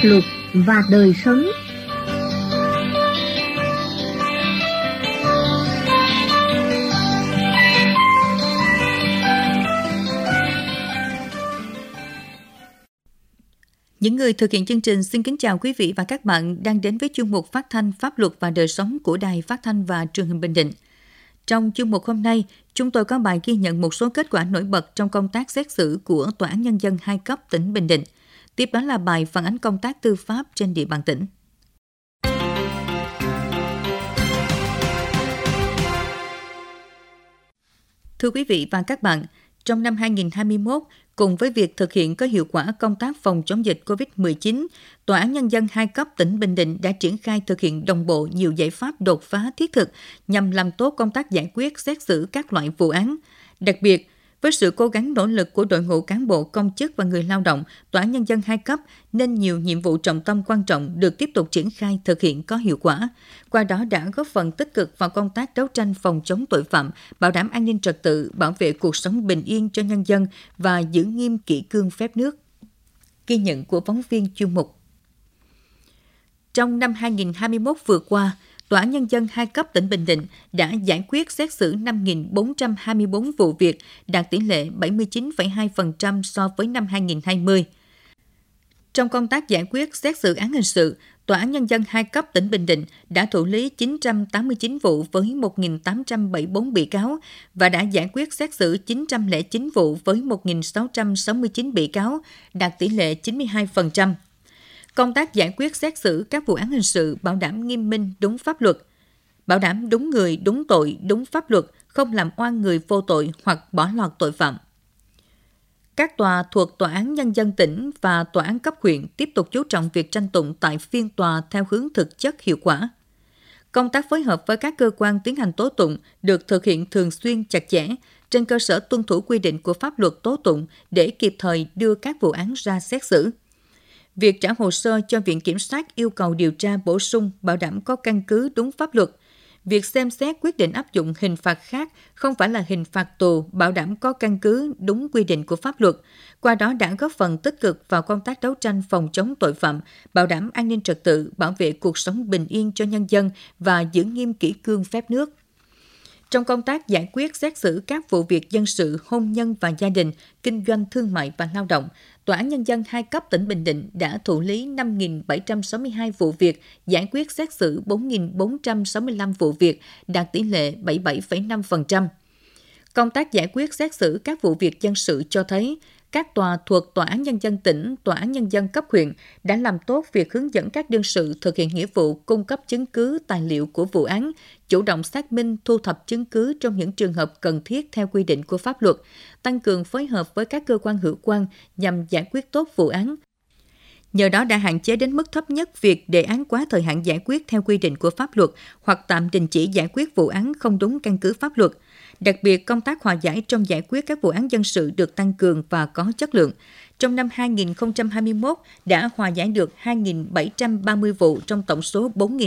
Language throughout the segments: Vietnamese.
luật và đời sống. Những người thực hiện chương trình xin kính chào quý vị và các bạn đang đến với chuyên mục phát thanh Pháp luật và đời sống của Đài Phát thanh và Truyền hình Bình Định. Trong chuyên mục hôm nay, chúng tôi có bài ghi nhận một số kết quả nổi bật trong công tác xét xử của Tòa án Nhân dân 2 cấp tỉnh Bình Định. Tiếp đó là bài phản ánh công tác tư pháp trên địa bàn tỉnh. Thưa quý vị và các bạn, trong năm 2021, cùng với việc thực hiện có hiệu quả công tác phòng chống dịch COVID-19, Tòa án Nhân dân 2 cấp tỉnh Bình Định đã triển khai thực hiện đồng bộ nhiều giải pháp đột phá thiết thực nhằm làm tốt công tác giải quyết xét xử các loại vụ án. Đặc biệt, với sự cố gắng nỗ lực của đội ngũ cán bộ công chức và người lao động, Tòa án Nhân dân 2 cấp nên nhiều nhiệm vụ trọng tâm quan trọng được tiếp tục triển khai thực hiện có hiệu quả. Qua đó đã góp phần tích cực vào công tác đấu tranh phòng chống tội phạm, bảo đảm an ninh trật tự, bảo vệ cuộc sống bình yên cho nhân dân và giữ nghiêm kỷ cương phép nước. Ghi nhận của phóng viên chuyên mục. Trong năm 2021 vừa qua, Tòa án Nhân dân 2 cấp tỉnh Bình Định đã giải quyết xét xử 5.424 vụ việc, đạt tỷ lệ 79,2% so với năm 2020. Trong công tác giải quyết xét xử án hình sự, Tòa án Nhân dân 2 cấp tỉnh Bình Định đã thụ lý 989 vụ với 1.874 bị cáo và đã giải quyết xét xử 909 vụ với 1.669 bị cáo, đạt tỷ lệ 92%. Công tác giải quyết xét xử các vụ án hình sự bảo đảm nghiêm minh đúng pháp luật, bảo đảm đúng người, đúng tội, đúng pháp luật, không làm oan người vô tội hoặc bỏ lọt tội phạm. Các tòa thuộc Tòa án Nhân dân tỉnh và Tòa án cấp huyện tiếp tục chú trọng việc tranh tụng tại phiên tòa theo hướng thực chất hiệu quả. Công tác phối hợp với các cơ quan tiến hành tố tụng được thực hiện thường xuyên chặt chẽ trên cơ sở tuân thủ quy định của pháp luật tố tụng để kịp thời đưa các vụ án ra xét xử. Việc trả hồ sơ cho Viện Kiểm sát yêu cầu điều tra bổ sung bảo đảm có căn cứ đúng pháp luật. Việc xem xét quyết định áp dụng hình phạt khác không phải là hình phạt tù bảo đảm có căn cứ đúng quy định của pháp luật. Qua đó đã góp phần tích cực vào công tác đấu tranh phòng chống tội phạm, bảo đảm an ninh trật tự, bảo vệ cuộc sống bình yên cho nhân dân và giữ nghiêm kỷ cương phép nước. Trong công tác giải quyết xét xử các vụ việc dân sự, hôn nhân và gia đình, kinh doanh thương mại và lao động, Tòa án Nhân dân 2 cấp tỉnh Bình Định đã thụ lý 5.762 vụ việc, giải quyết xét xử 4.465 vụ việc, đạt tỷ lệ 77,5%. Công tác giải quyết xét xử các vụ việc dân sự cho thấy, các tòa thuộc Tòa án Nhân dân tỉnh, Tòa án Nhân dân cấp huyện đã làm tốt việc hướng dẫn các đương sự thực hiện nghĩa vụ cung cấp chứng cứ, tài liệu của vụ án, chủ động xác minh, thu thập chứng cứ trong những trường hợp cần thiết theo quy định của pháp luật, tăng cường phối hợp với các cơ quan hữu quan nhằm giải quyết tốt vụ án. Nhờ đó đã hạn chế đến mức thấp nhất việc đề án quá thời hạn giải quyết theo quy định của pháp luật hoặc tạm đình chỉ giải quyết vụ án không đúng căn cứ pháp luật. Đặc biệt, công tác hòa giải trong giải quyết các vụ án dân sự được tăng cường và có chất lượng. Trong năm 2021, đã hòa giải được 2.730 vụ trong tổng số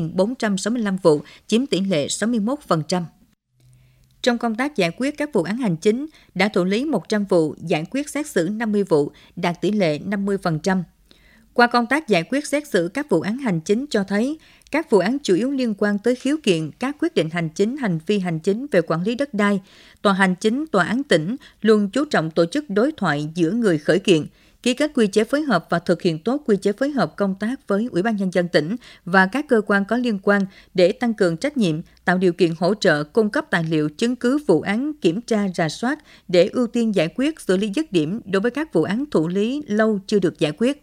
4.465 vụ, chiếm tỷ lệ 61%. Trong công tác giải quyết các vụ án hành chính, đã thụ lý 100 vụ, giải quyết xét xử 50 vụ, đạt tỷ lệ 50%. Qua công tác giải quyết xét xử các vụ án hành chính cho thấy, các vụ án chủ yếu liên quan tới khiếu kiện, các quyết định hành chính, hành vi hành chính về quản lý đất đai. Tòa hành chính, tòa án tỉnh luôn chú trọng tổ chức đối thoại giữa người khởi kiện, ký kết quy chế phối hợp và thực hiện tốt quy chế phối hợp công tác với Ủy ban Nhân dân tỉnh và các cơ quan có liên quan để tăng cường trách nhiệm, tạo điều kiện hỗ trợ, cung cấp tài liệu, chứng cứ vụ án, kiểm tra, rà soát để ưu tiên giải quyết, xử lý dứt điểm đối với các vụ án thụ lý lâu chưa được giải quyết.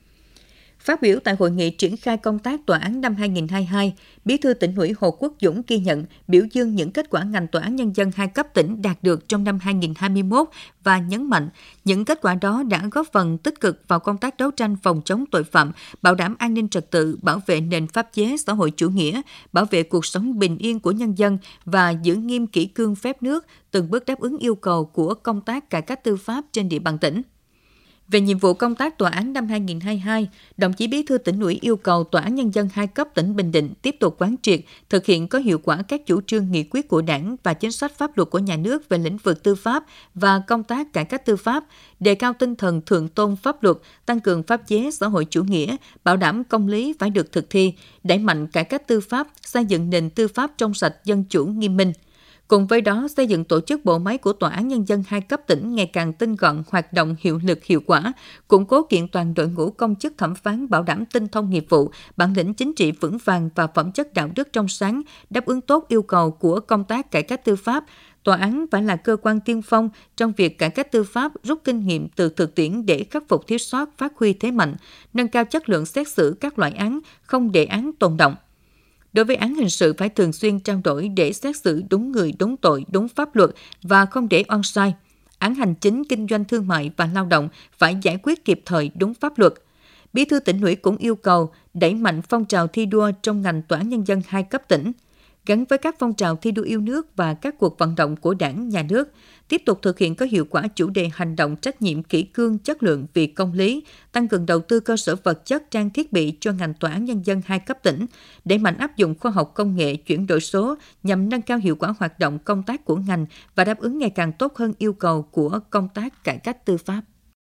Phát biểu tại hội nghị triển khai công tác tòa án năm 2022, Bí thư Tỉnh ủy Hồ Quốc Dũng ghi nhận, biểu dương những kết quả ngành Tòa án Nhân dân 2 cấp tỉnh đạt được trong năm 2021 và nhấn mạnh những kết quả đó đã góp phần tích cực vào công tác đấu tranh phòng chống tội phạm, bảo đảm an ninh trật tự, bảo vệ nền pháp chế xã hội chủ nghĩa, bảo vệ cuộc sống bình yên của nhân dân và giữ nghiêm kỷ cương phép nước, từng bước đáp ứng yêu cầu của công tác cải cách tư pháp trên địa bàn tỉnh. Về nhiệm vụ công tác tòa án năm 2022, đồng chí Bí thư Tỉnh ủy yêu cầu Tòa án Nhân dân 2 cấp tỉnh Bình Định tiếp tục quán triệt, thực hiện có hiệu quả các chủ trương nghị quyết của Đảng và chính sách pháp luật của nhà nước về lĩnh vực tư pháp và công tác cải cách tư pháp, đề cao tinh thần thượng tôn pháp luật, tăng cường pháp chế xã hội chủ nghĩa, bảo đảm công lý phải được thực thi, đẩy mạnh cải cách tư pháp, xây dựng nền tư pháp trong sạch, dân chủ, nghiêm minh. Cùng với đó, xây dựng tổ chức bộ máy của Tòa án Nhân dân 2 cấp tỉnh ngày càng tinh gọn, hoạt động hiệu lực hiệu quả, củng cố kiện toàn đội ngũ công chức thẩm phán bảo đảm tinh thông nghiệp vụ, bản lĩnh chính trị vững vàng và phẩm chất đạo đức trong sáng, đáp ứng tốt yêu cầu của công tác cải cách tư pháp. Tòa án phải là cơ quan tiên phong trong việc cải cách tư pháp, rút kinh nghiệm từ thực tiễn để khắc phục thiếu sót, phát huy thế mạnh, nâng cao chất lượng xét xử các loại án, không để án tồn đọng. Đối với án hình sự phải thường xuyên trao đổi để xét xử đúng người, đúng tội, đúng pháp luật và không để oan sai. Án hành chính, kinh doanh thương mại và lao động phải giải quyết kịp thời đúng pháp luật. Bí thư Tỉnh ủy cũng yêu cầu đẩy mạnh phong trào thi đua trong ngành Tòa án Nhân dân 2 cấp tỉnh, gắn với các phong trào thi đua yêu nước và các cuộc vận động của Đảng, Nhà nước, tiếp tục thực hiện có hiệu quả chủ đề hành động trách nhiệm kỷ cương chất lượng vì công lý, tăng cường đầu tư cơ sở vật chất trang thiết bị cho ngành Tòa án Nhân dân 2 cấp tỉnh, đẩy mạnh áp dụng khoa học công nghệ chuyển đổi số nhằm nâng cao hiệu quả hoạt động công tác của ngành và đáp ứng ngày càng tốt hơn yêu cầu của công tác cải cách tư pháp.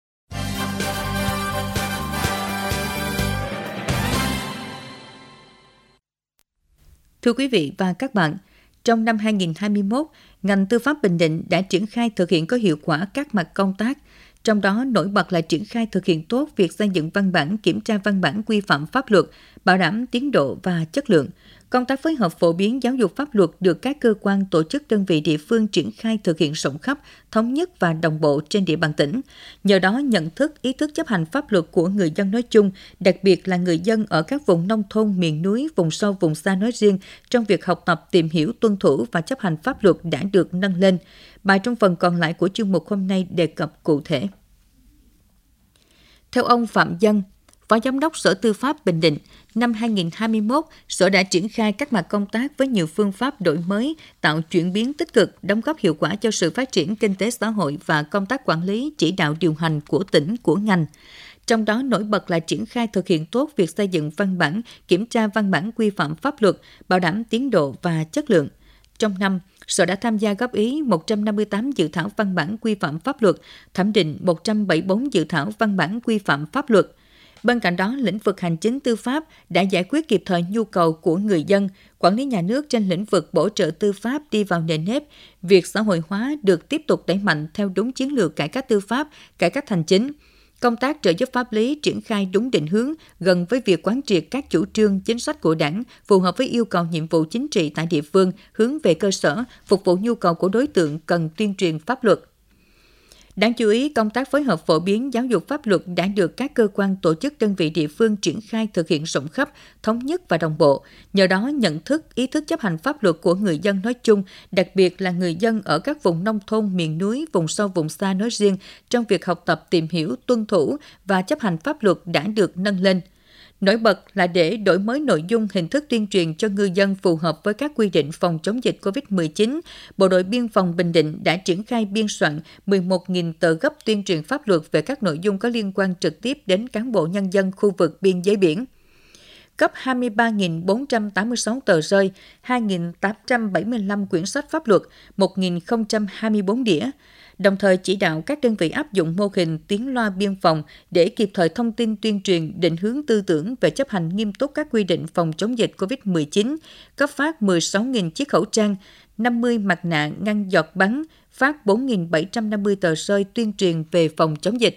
Thưa quý vị và các bạn, trong năm 2021, ngành tư pháp Bình Định đã triển khai thực hiện có hiệu quả các mặt công tác, trong đó nổi bật là triển khai thực hiện tốt việc xây dựng văn bản, kiểm tra văn bản quy phạm pháp luật, bảo đảm tiến độ và chất lượng. Công tác phối hợp phổ biến giáo dục pháp luật được các cơ quan, tổ chức, đơn vị địa phương triển khai thực hiện rộng khắp, thống nhất và đồng bộ trên địa bàn tỉnh. Nhờ đó, nhận thức, ý thức chấp hành pháp luật của người dân nói chung, đặc biệt là người dân ở các vùng nông thôn, miền núi, vùng sâu, vùng xa nói riêng, trong việc học tập, tìm hiểu, tuân thủ và chấp hành pháp luật đã được nâng lên. Bài trong phần còn lại của chương mục hôm nay đề cập cụ thể. Theo ông Phạm Dân, Phó Giám đốc Sở Tư pháp Bình Định, năm 2021, Sở đã triển khai các mặt công tác với nhiều phương pháp đổi mới, tạo chuyển biến tích cực, đóng góp hiệu quả cho sự phát triển kinh tế xã hội và công tác quản lý, chỉ đạo điều hành của tỉnh, của ngành. Trong đó nổi bật là triển khai thực hiện tốt việc xây dựng văn bản, kiểm tra văn bản quy phạm pháp luật, bảo đảm tiến độ và chất lượng. Trong năm, Sở đã tham gia góp ý 158 dự thảo văn bản quy phạm pháp luật, thẩm định 174 dự thảo văn bản quy phạm pháp luật. Bên cạnh đó, lĩnh vực hành chính tư pháp đã giải quyết kịp thời nhu cầu của người dân, quản lý nhà nước trên lĩnh vực bổ trợ tư pháp đi vào nền nếp. Việc xã hội hóa được tiếp tục đẩy mạnh theo đúng chiến lược cải cách tư pháp, cải cách hành chính. Công tác trợ giúp pháp lý triển khai đúng định hướng, gần với việc quán triệt các chủ trương, chính sách của Đảng, phù hợp với yêu cầu nhiệm vụ chính trị tại địa phương, hướng về cơ sở, phục vụ nhu cầu của đối tượng cần tuyên truyền pháp luật. Đáng chú ý, công tác phối hợp phổ biến giáo dục pháp luật đã được các cơ quan, tổ chức, đơn vị địa phương triển khai thực hiện rộng khắp, thống nhất và đồng bộ. Nhờ đó, nhận thức, ý thức chấp hành pháp luật của người dân nói chung, đặc biệt là người dân ở các vùng nông thôn, miền núi, vùng sâu, vùng xa nói riêng, trong việc học tập, tìm hiểu, tuân thủ và chấp hành pháp luật đã được nâng lên. Nổi bật là để đổi mới nội dung, hình thức tuyên truyền cho ngư dân phù hợp với các quy định phòng chống dịch COVID-19, Bộ đội Biên phòng Bình Định đã triển khai biên soạn 11.000 tờ gấp tuyên truyền pháp luật về các nội dung có liên quan trực tiếp đến cán bộ nhân dân khu vực biên giới biển. Cấp 23.486 tờ rơi, 2.875 quyển sách pháp luật, 1.024 đĩa. Đồng thời chỉ đạo các đơn vị áp dụng mô hình tiếng loa biên phòng để kịp thời thông tin tuyên truyền, định hướng tư tưởng về chấp hành nghiêm túc các quy định phòng chống dịch COVID-19, cấp phát 16.000 chiếc khẩu trang, 50 mặt nạ ngăn giọt bắn, phát 4.750 tờ rơi tuyên truyền về phòng chống dịch.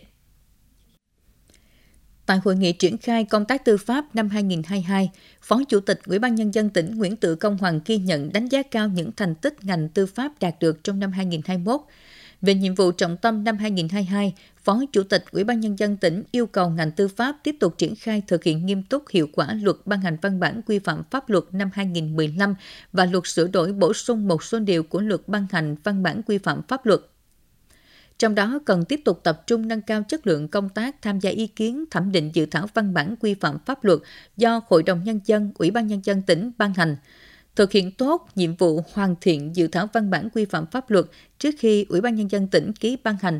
Tại hội nghị triển khai công tác tư pháp năm 2022, Phó Chủ tịch Ủy ban Nhân dân tỉnh Nguyễn Tự Công Hoàng ghi nhận, đánh giá cao những thành tích ngành tư pháp đạt được trong năm 2021. Về nhiệm vụ trọng tâm năm 2022, Phó Chủ tịch Ủy ban Nhân dân tỉnh yêu cầu ngành tư pháp tiếp tục triển khai thực hiện nghiêm túc hiệu quả luật ban hành văn bản quy phạm pháp luật năm 2015 và luật sửa đổi bổ sung một số điều của luật ban hành văn bản quy phạm pháp luật. Trong đó cần tiếp tục tập trung nâng cao chất lượng công tác tham gia ý kiến, thẩm định dự thảo văn bản quy phạm pháp luật do Hội đồng Nhân dân, Ủy ban Nhân dân tỉnh ban hành. Thực hiện tốt nhiệm vụ hoàn thiện dự thảo văn bản quy phạm pháp luật trước khi Ủy ban Nhân dân tỉnh ký ban hành,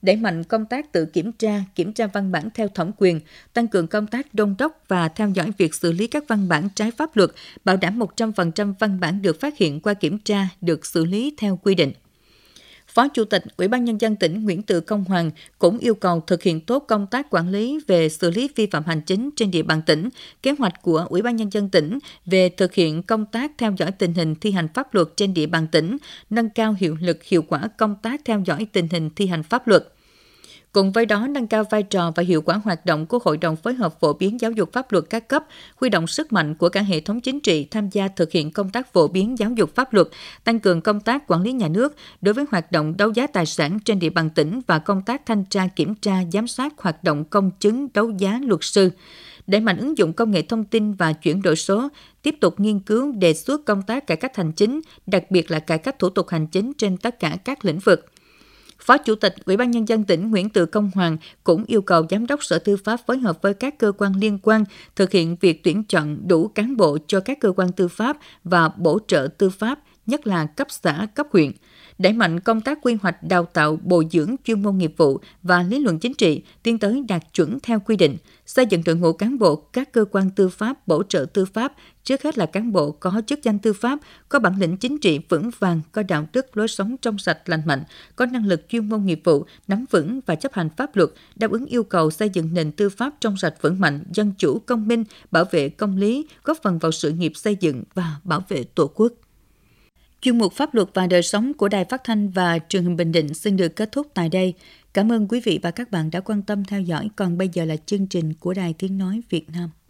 đẩy mạnh công tác tự kiểm tra văn bản theo thẩm quyền, tăng cường công tác đôn đốc và theo dõi việc xử lý các văn bản trái pháp luật, bảo đảm 100% văn bản được phát hiện qua kiểm tra được xử lý theo quy định. Phó Chủ tịch Ủy ban Nhân dân tỉnh Nguyễn Từ Công Hoàng cũng yêu cầu thực hiện tốt công tác quản lý về xử lý vi phạm hành chính trên địa bàn tỉnh, kế hoạch của Ủy ban Nhân dân tỉnh về thực hiện công tác theo dõi tình hình thi hành pháp luật trên địa bàn tỉnh, nâng cao hiệu lực hiệu quả công tác theo dõi tình hình thi hành pháp luật. Cùng với đó, nâng cao vai trò và hiệu quả hoạt động của Hội đồng phối hợp phổ biến giáo dục pháp luật các cấp, huy động sức mạnh của cả hệ thống chính trị tham gia thực hiện công tác phổ biến giáo dục pháp luật, tăng cường công tác quản lý nhà nước đối với hoạt động đấu giá tài sản trên địa bàn tỉnh và công tác thanh tra kiểm tra giám sát hoạt động công chứng đấu giá luật sư. Đẩy mạnh ứng dụng công nghệ thông tin và chuyển đổi số, tiếp tục nghiên cứu đề xuất công tác cải cách hành chính, đặc biệt là cải cách thủ tục hành chính trên tất cả các lĩnh vực. Phó Chủ tịch Ủy ban Nhân dân tỉnh Nguyễn Từ Công Hoàng cũng yêu cầu Giám đốc Sở Tư pháp phối hợp với các cơ quan liên quan thực hiện việc tuyển chọn đủ cán bộ cho các cơ quan tư pháp và bổ trợ tư pháp, nhất là cấp xã, cấp huyện. Đẩy mạnh công tác quy hoạch đào tạo bồi dưỡng chuyên môn nghiệp vụ và lý luận chính trị, tiến tới đạt chuẩn theo quy định, xây dựng đội ngũ cán bộ các cơ quan tư pháp, bổ trợ tư pháp, trước hết là cán bộ có chức danh tư pháp, có bản lĩnh chính trị vững vàng, có đạo đức lối sống trong sạch lành mạnh, có năng lực chuyên môn nghiệp vụ, nắm vững và chấp hành pháp luật, đáp ứng yêu cầu xây dựng nền tư pháp trong sạch vững mạnh, dân chủ, công minh, bảo vệ công lý, góp phần vào sự nghiệp xây dựng và bảo vệ Tổ quốc. Chuyên mục Pháp luật và đời sống của Đài Phát thanh và Truyền hình Bình Định xin được kết thúc tại đây. Cảm ơn quý vị và các bạn đã quan tâm theo dõi. Còn bây giờ là chương trình của Đài Tiếng nói Việt Nam.